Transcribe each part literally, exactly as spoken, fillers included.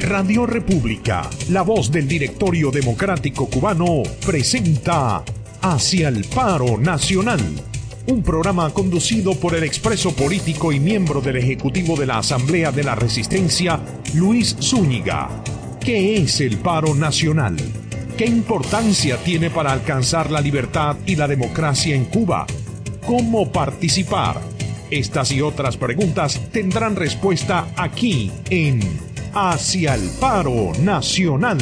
Radio República, la voz del Directorio Democrático Cubano, presenta Hacia el Paro Nacional, un programa conducido por el expreso político y miembro del Ejecutivo de la Asamblea de la Resistencia, Luis Zúñiga. ¿Qué es el paro nacional? ¿Qué importancia tiene para alcanzar la libertad y la democracia en Cuba? ¿Cómo participar? Estas y otras preguntas tendrán respuesta aquí en Hacia el Paro Nacional.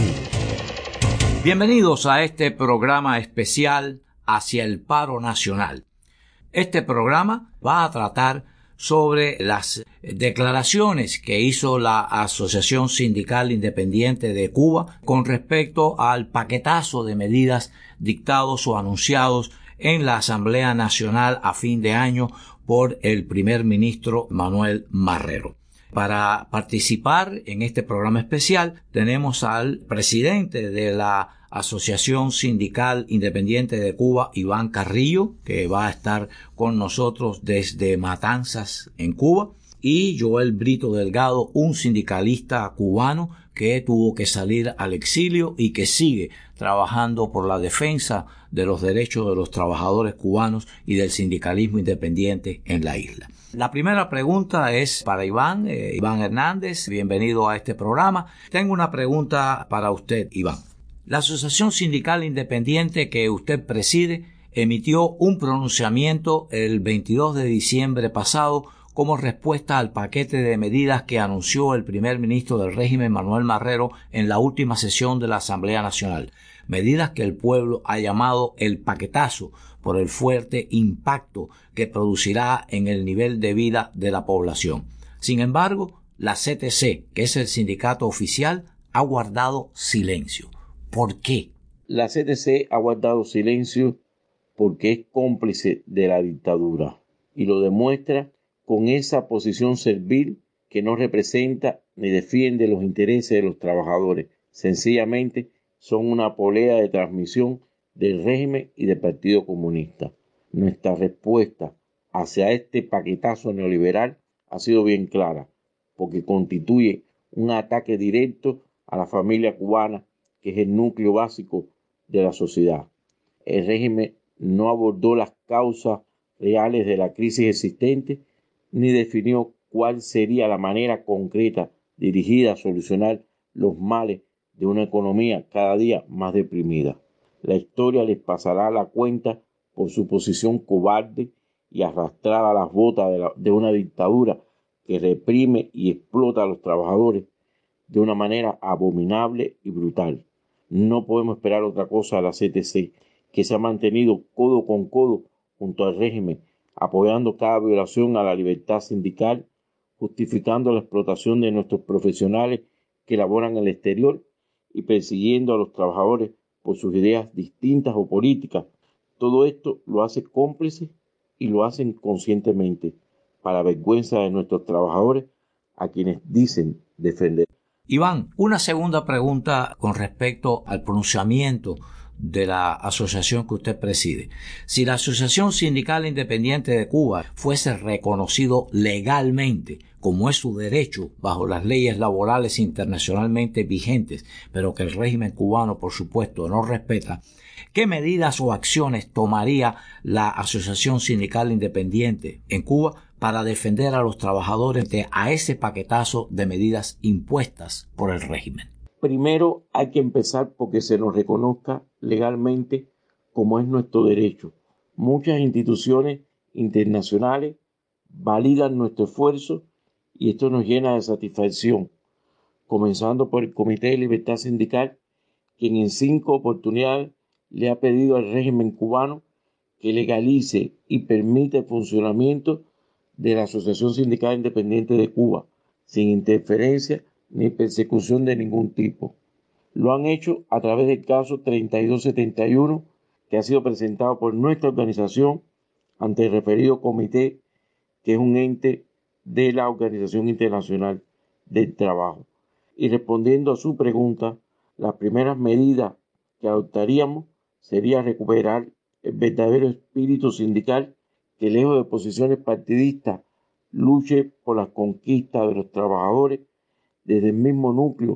Bienvenidos a este programa especial Hacia el Paro Nacional. Este programa va a tratar sobre las declaraciones que hizo la Asociación Sindical Independiente de Cuba con respecto al paquetazo de medidas dictados o anunciados en la Asamblea Nacional a fin de año por el primer ministro Manuel Marrero. Para participar en este programa especial tenemos al presidente de la Asociación Sindical Independiente de Cuba, Iván Carrillo, que va a estar con nosotros desde Matanzas, en Cuba, y Joel Brito Delgado, un sindicalista cubano que tuvo que salir al exilio y que sigue trabajando por la defensa de los derechos de los trabajadores cubanos y del sindicalismo independiente en la isla. La primera pregunta es para Iván, eh, Iván Hernández, bienvenido a este programa. Tengo una pregunta para usted, Iván. La Asociación Sindical Independiente que usted preside emitió un pronunciamiento el veintidós de diciembre pasado como respuesta al paquete de medidas que anunció el primer ministro del régimen Manuel Marrero en la última sesión de la Asamblea Nacional. Medidas que el pueblo ha llamado el paquetazo por el fuerte impacto que producirá en el nivel de vida de la población. Sin embargo, la C T C, que es el sindicato oficial, ha guardado silencio. ¿Por qué? La C T C ha guardado silencio porque es cómplice de la dictadura y lo demuestra con esa posición servil que no representa ni defiende los intereses de los trabajadores. Sencillamente son una polea de transmisión del régimen y del Partido Comunista. Nuestra respuesta hacia este paquetazo neoliberal ha sido bien clara, porque constituye un ataque directo a la familia cubana, que es el núcleo básico de la sociedad. El régimen no abordó las causas reales de la crisis existente, ni definió cuál sería la manera concreta dirigida a solucionar los males de una economía cada día más deprimida. La historia les pasará la cuenta por su posición cobarde y arrastrada a las botas de, la, de una dictadura que reprime y explota a los trabajadores de una manera abominable y brutal. No podemos esperar otra cosa de la C T C, que se ha mantenido codo con codo junto al régimen, apoyando cada violación a la libertad sindical, justificando la explotación de nuestros profesionales que laboran en el exterior y persiguiendo a los trabajadores por sus ideas distintas o políticas. Todo esto lo hace cómplice y lo hacen conscientemente, para vergüenza de nuestros trabajadores, a quienes dicen defender. Iván, una segunda pregunta con respecto al pronunciamiento de la asociación que usted preside. Si la Asociación Sindical Independiente de Cuba fuese reconocido legalmente, como es su derecho bajo las leyes laborales internacionalmente vigentes, pero que el régimen cubano, por supuesto, no respeta, ¿qué medidas o acciones tomaría la Asociación Sindical Independiente en Cuba para defender a los trabajadores de a ese paquetazo de medidas impuestas por el régimen? Primero hay que empezar porque se nos reconozca legalmente como es nuestro derecho. Muchas instituciones internacionales validan nuestro esfuerzo y esto nos llena de satisfacción, comenzando por el Comité de Libertad Sindical, quien en cinco oportunidades le ha pedido al régimen cubano que legalice y permita el funcionamiento de la Asociación Sindical Independiente de Cuba, sin interferencia ni persecución de ningún tipo. Lo han hecho a través del caso treinta y dos setenta y uno, que ha sido presentado por nuestra organización ante el referido comité, que es un ente de la Organización Internacional del Trabajo. Y respondiendo a su pregunta, las primeras medidas que adoptaríamos sería recuperar el verdadero espíritu sindical que, lejos de posiciones partidistas, luche por las conquistas de los trabajadores desde el mismo núcleo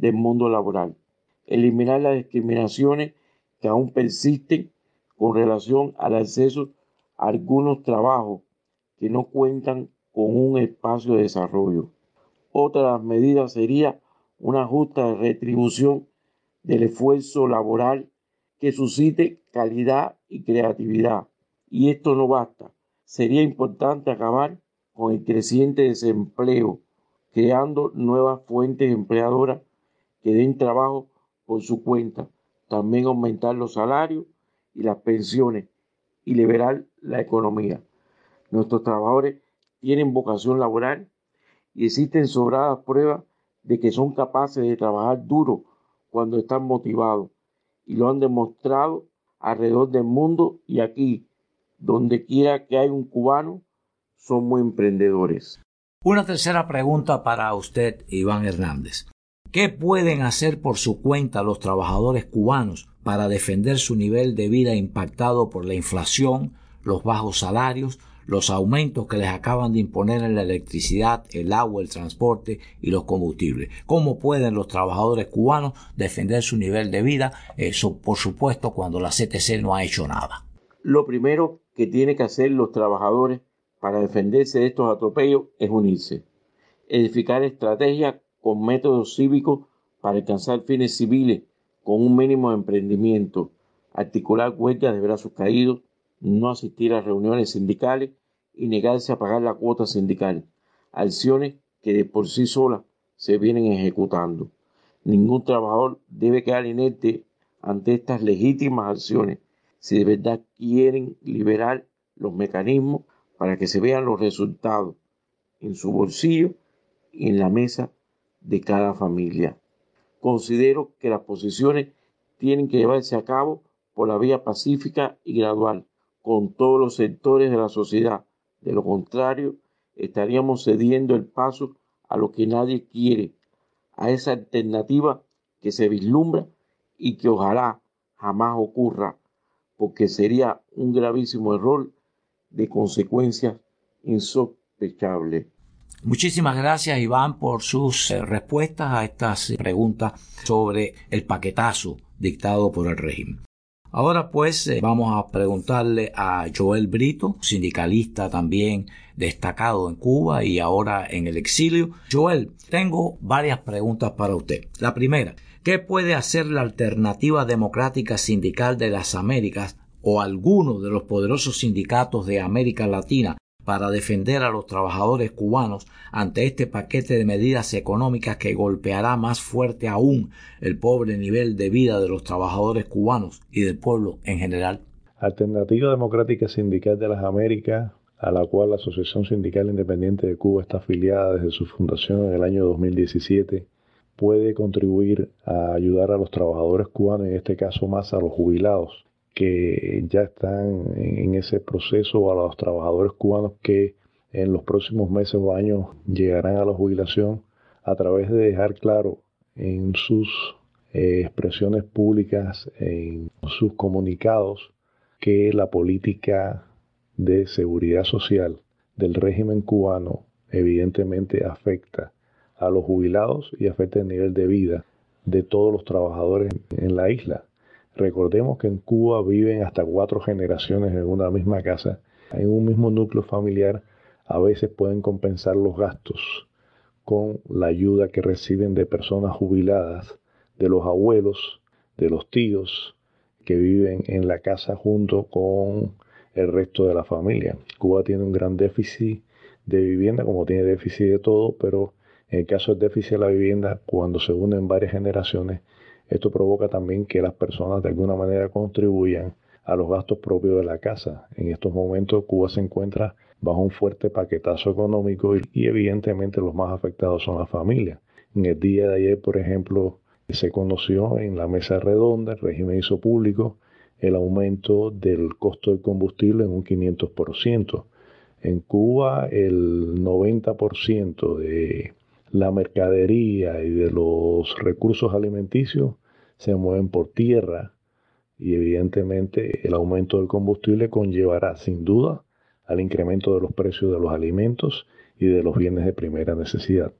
del mundo laboral. Eliminar las discriminaciones que aún persisten con relación al acceso a algunos trabajos que no cuentan con un espacio de desarrollo. Otra de las medidas sería una justa retribución del esfuerzo laboral que suscite calidad y creatividad. Y esto no basta. Sería importante acabar con el creciente desempleo, creando nuevas fuentes empleadoras que den trabajo por su cuenta. También aumentar los salarios y las pensiones y liberar la economía. Nuestros trabajadores tienen vocación laboral y existen sobradas pruebas de que son capaces de trabajar duro cuando están motivados, y lo han demostrado alrededor del mundo, y aquí, donde quiera que hay un cubano, son muy emprendedores. Una tercera pregunta para usted, Iván Hernández. ¿Qué pueden hacer por su cuenta los trabajadores cubanos para defender su nivel de vida impactado por la inflación, los bajos salarios, los aumentos que les acaban de imponer en la electricidad, el agua, el transporte y los combustibles? ¿Cómo pueden los trabajadores cubanos defender su nivel de vida? Eso, por supuesto, cuando la C T C no ha hecho nada. Lo primero que tienen que hacer los trabajadores para defenderse de estos atropellos es unirse, edificar estrategias con métodos cívicos para alcanzar fines civiles con un mínimo de emprendimiento, articular huelgas de brazos caídos, no asistir a reuniones sindicales y negarse a pagar la cuota sindical, acciones que de por sí solas se vienen ejecutando. Ningún trabajador debe quedar inerte ante estas legítimas acciones si de verdad quieren liberar los mecanismos para que se vean los resultados en su bolsillo y en la mesa de cada familia. Considero que las posiciones tienen que llevarse a cabo por la vía pacífica y gradual, con todos los sectores de la sociedad. De lo contrario, estaríamos cediendo el paso a lo que nadie quiere, a esa alternativa que se vislumbra y que ojalá jamás ocurra, porque sería un gravísimo error de consecuencias insospechables. Muchísimas gracias, Iván, por sus eh, respuestas a estas preguntas sobre el paquetazo dictado por el régimen. Ahora pues eh, vamos a preguntarle a Joel Brito, sindicalista también destacado en Cuba y ahora en el exilio. Joel, tengo varias preguntas para usted. La primera, ¿qué puede hacer la Alternativa Democrática Sindical de las Américas o alguno de los poderosos sindicatos de América Latina para defender a los trabajadores cubanos ante este paquete de medidas económicas que golpeará más fuerte aún el pobre nivel de vida de los trabajadores cubanos y del pueblo en general? Alternativa Democrática Sindical de las Américas, a la cual la Asociación Sindical Independiente de Cuba está afiliada desde su fundación en el año dos mil diecisiete, puede contribuir a ayudar a los trabajadores cubanos, en este caso más a los jubilados, que ya están en ese proceso, o a los trabajadores cubanos que en los próximos meses o años llegarán a la jubilación, a través de dejar claro en sus eh, expresiones públicas, en sus comunicados, que la política de seguridad social del régimen cubano evidentemente afecta a los jubilados y afecta el nivel de vida de todos los trabajadores en la isla. Recordemos que en Cuba viven hasta cuatro generaciones en una misma casa. En un mismo núcleo familiar a veces pueden compensar los gastos con la ayuda que reciben de personas jubiladas, de los abuelos, de los tíos que viven en la casa junto con el resto de la familia. Cuba tiene un gran déficit de vivienda, como tiene déficit de todo, pero en el caso del déficit de la vivienda, cuando se unen varias generaciones, esto provoca también que las personas de alguna manera contribuyan a los gastos propios de la casa. En estos momentos Cuba se encuentra bajo un fuerte paquetazo económico y, y evidentemente los más afectados son las familias. En el día de ayer, por ejemplo, se conoció en la mesa redonda, el régimen hizo público el aumento del costo del combustible en un quinientos por ciento. En Cuba el noventa por ciento de la mercadería y de los recursos alimenticios se mueven por tierra y evidentemente el aumento del combustible conllevará sin duda al incremento de los precios de los alimentos y de los bienes de primera necesidad.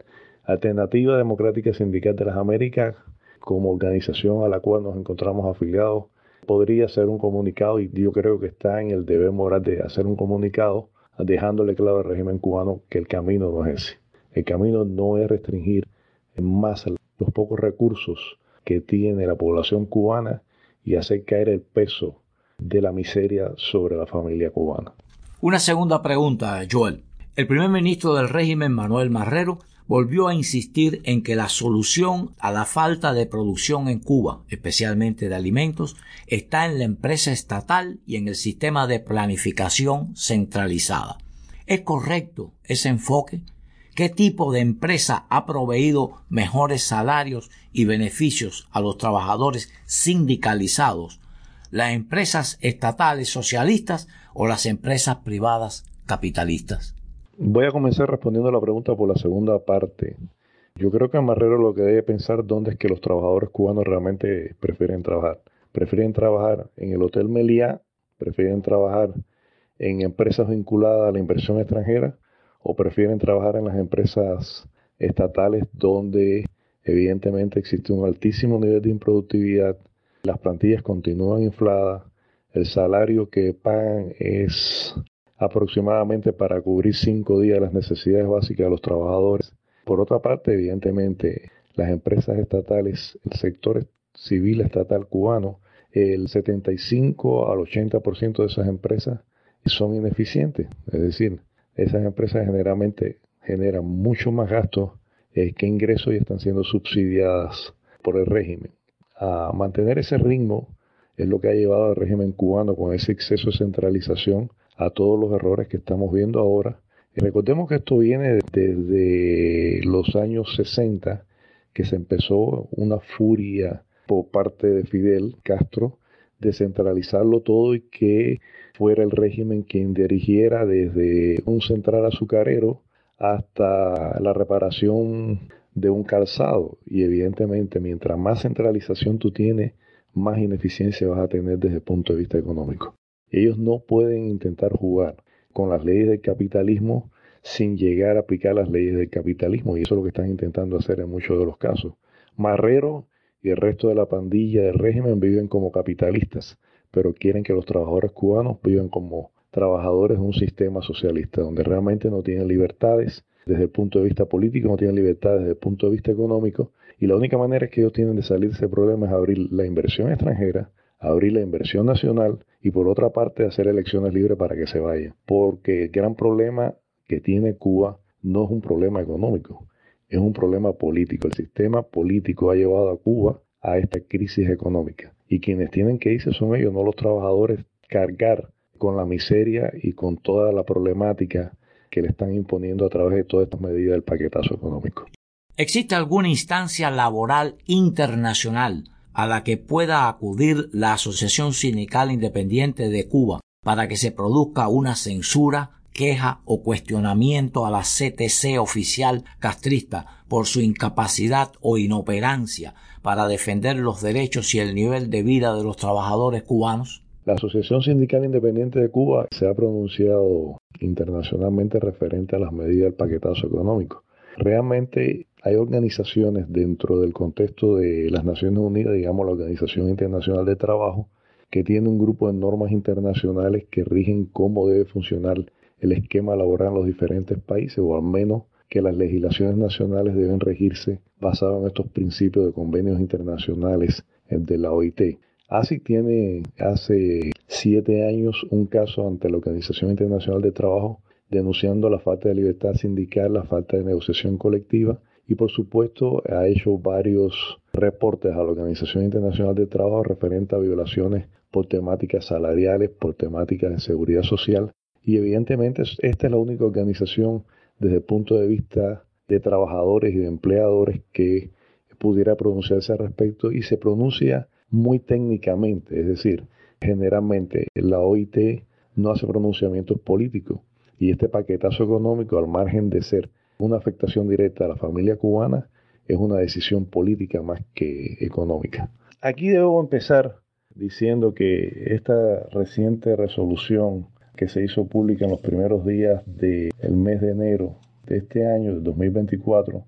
Alternativa Democrática Sindical de las Américas, como organización a la cual nos encontramos afiliados, podría hacer un comunicado, y yo creo que está en el deber moral de hacer un comunicado, dejándole claro al régimen cubano que el camino no es ese. El camino no es restringir en masa los pocos recursos que tiene la población cubana y hacer caer el peso de la miseria sobre la familia cubana. Una segunda pregunta, Joel. El primer ministro del régimen, Manuel Marrero, volvió a insistir en que la solución a la falta de producción en Cuba, especialmente de alimentos, está en la empresa estatal y en el sistema de planificación centralizada. ¿Es correcto ese enfoque? ¿Qué tipo de empresa ha proveído mejores salarios y beneficios a los trabajadores sindicalizados? ¿Las empresas estatales socialistas o las empresas privadas capitalistas? Voy a comenzar respondiendo a la pregunta por la segunda parte. Yo creo que Marrero lo que debe pensar dónde es que los trabajadores cubanos realmente prefieren trabajar. Prefieren trabajar en el Hotel Meliá, prefieren trabajar en empresas vinculadas a la inversión extranjera o prefieren trabajar en las empresas estatales donde evidentemente existe un altísimo nivel de improductividad, las plantillas continúan infladas, el salario que pagan es aproximadamente para cubrir cinco días las necesidades básicas de los trabajadores. Por otra parte, evidentemente, las empresas estatales, el sector civil estatal cubano, el setenta y cinco al ochenta por ciento de esas empresas son ineficientes. Es decir, esas empresas generalmente generan mucho más gastos eh, que ingresos y están siendo subsidiadas por el régimen. A mantener ese ritmo es lo que ha llevado al régimen cubano con ese exceso de centralización a todos los errores que estamos viendo ahora. Y recordemos que esto viene desde los años sesenta, que se empezó una furia por parte de Fidel Castro de centralizarlo todo y que fuera el régimen quien dirigiera desde un central azucarero hasta la reparación de un calzado. Y evidentemente, mientras más centralización tú tienes, más ineficiencia vas a tener desde el punto de vista económico. Ellos no pueden intentar jugar con las leyes del capitalismo sin llegar a aplicar las leyes del capitalismo, y eso es lo que están intentando hacer en muchos de los casos. Marrero y el resto de la pandilla del régimen viven como capitalistas, pero quieren que los trabajadores cubanos vivan como trabajadores de un sistema socialista, donde realmente no tienen libertades desde el punto de vista político, no tienen libertades desde el punto de vista económico, y la única manera que ellos tienen de salir de ese problema es abrir la inversión extranjera, abrir la inversión nacional y por otra parte hacer elecciones libres para que se vayan. Porque el gran problema que tiene Cuba no es un problema económico, es un problema político. El sistema político ha llevado a Cuba a esta crisis económica y quienes tienen que irse son ellos, no los trabajadores, cargar con la miseria y con toda la problemática que le están imponiendo a través de todas estas medidas del paquetazo económico. ¿Existe alguna instancia laboral internacional a la que pueda acudir la Asociación Sindical Independiente de Cuba para que se produzca una censura, queja o cuestionamiento a la C T C oficial castrista por su incapacidad o inoperancia para defender los derechos y el nivel de vida de los trabajadores cubanos? La Asociación Sindical Independiente de Cuba se ha pronunciado internacionalmente referente a las medidas del paquetazo económico. Realmente hay organizaciones dentro del contexto de las Naciones Unidas, digamos la Organización Internacional de Trabajo, que tiene un grupo de normas internacionales que rigen cómo debe funcionar el esquema laboral en los diferentes países, o al menos que las legislaciones nacionales deben regirse basadas en estos principios de convenios internacionales de la O I T. A S I C tiene hace siete años un caso ante la Organización Internacional de Trabajo denunciando la falta de libertad sindical, la falta de negociación colectiva y por supuesto ha hecho varios reportes a la Organización Internacional de Trabajo referente a violaciones por temáticas salariales, por temáticas de seguridad social y evidentemente esta es la única organización desde el punto de vista de trabajadores y de empleadores que pudiera pronunciarse al respecto y se pronuncia muy técnicamente, es decir, generalmente la O I T no hace pronunciamientos políticos y este paquetazo económico, al margen de ser una afectación directa a la familia cubana, es una decisión política más que económica. Aquí debo empezar diciendo que esta reciente resolución que se hizo pública en los primeros días del mes de enero de este año, de dos mil veinticuatro,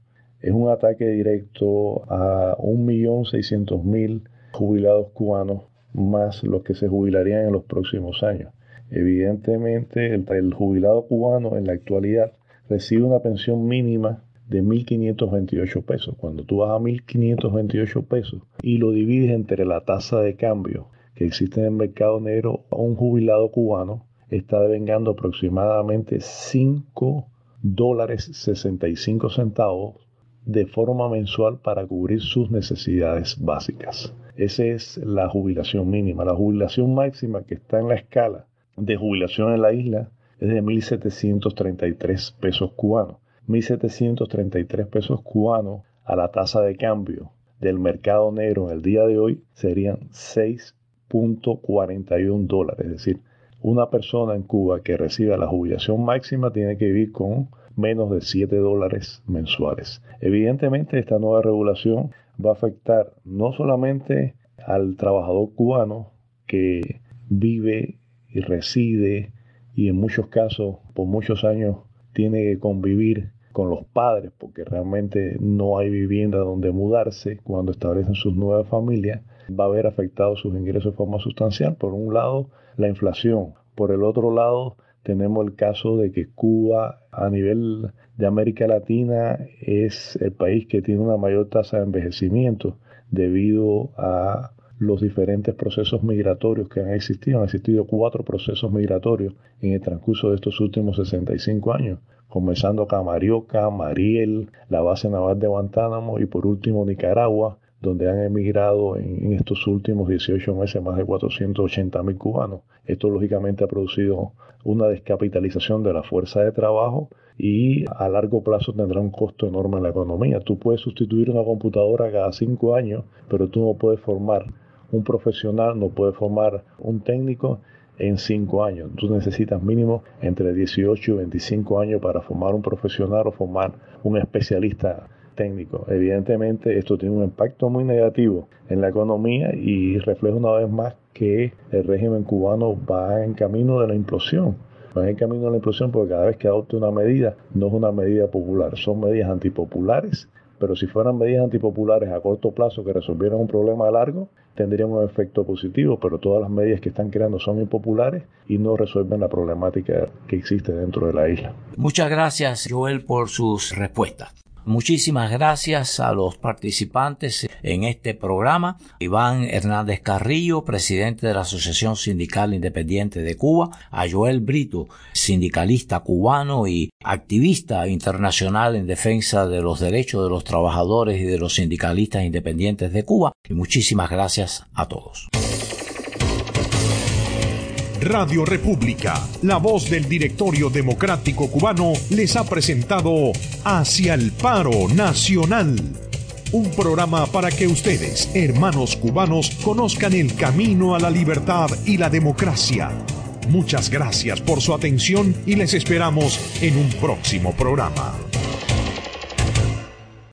Es un ataque directo a un millón seiscientos mil jubilados cubanos, más los que se jubilarían en los próximos años. Evidentemente, el, el jubilado cubano en la actualidad recibe una pensión mínima de mil quinientos veintiocho pesos. Cuando tú vas a mil quinientos veintiocho pesos y lo divides entre la tasa de cambio que existe en el mercado negro, un jubilado cubano está devengando aproximadamente cinco dólares sesenta y cinco centavos de forma mensual para cubrir sus necesidades básicas. Esa es la jubilación mínima. La jubilación máxima que está en la escala de jubilación en la isla es de mil setecientos treinta y tres pesos cubanos. mil setecientos treinta y tres pesos cubanos a la tasa de cambio del mercado negro en el día de hoy serían seis punto cuarenta y uno dólares. Es decir, una persona en Cuba que reciba la jubilación máxima tiene que vivir con menos de siete dólares mensuales. Evidentemente, esta nueva regulación va a afectar no solamente al trabajador cubano que vive y reside y en muchos casos por muchos años tiene que convivir con los padres porque realmente no hay vivienda donde mudarse cuando establecen sus nuevas familias, va a haber afectado sus ingresos de forma sustancial. Por un lado, la inflación. Por el otro lado, tenemos el caso de que Cuba, a nivel de América Latina, es el país que tiene una mayor tasa de envejecimiento debido a los diferentes procesos migratorios que han existido. Han existido cuatro procesos migratorios en el transcurso de estos últimos sesenta y cinco años, comenzando Camarioca, Mariel, la base naval de Guantánamo y por último Nicaragua, donde han emigrado en, en estos últimos dieciocho meses más de cuatrocientos ochenta mil cubanos. Esto lógicamente ha producido una descapitalización de la fuerza de trabajo y a largo plazo tendrá un costo enorme en la economía. Tú puedes sustituir una computadora cada cinco años, pero tú no puedes formar un profesional, no puedes formar un técnico en cinco años. Tú necesitas mínimo entre dieciocho y veinticinco años para formar un profesional o formar un especialista técnico. Evidentemente esto tiene un impacto muy negativo en la economía y refleja una vez más que el régimen cubano va en camino de la implosión. Va en camino de la implosión porque cada vez que adopta una medida no es una medida popular, son medidas antipopulares, pero si fueran medidas antipopulares a corto plazo que resolvieran un problema largo, tendrían un efecto positivo, pero todas las medidas que están creando son impopulares y no resuelven la problemática que existe dentro de la isla. Muchas gracias, Joel, por sus respuestas. Muchísimas gracias a los participantes en este programa. Iván Hernández Carrillo, presidente de la Asociación Sindical Independiente de Cuba, a Joel Brito, sindicalista cubano y activista internacional en defensa de los derechos de los trabajadores y de los sindicalistas independientes de Cuba. Y muchísimas gracias a todos. Radio República, la voz del Directorio Democrático Cubano, les ha presentado Hacia el Paro Nacional, un programa para que ustedes, hermanos cubanos, conozcan el camino a la libertad y la democracia. Muchas gracias por su atención y les esperamos en un próximo programa.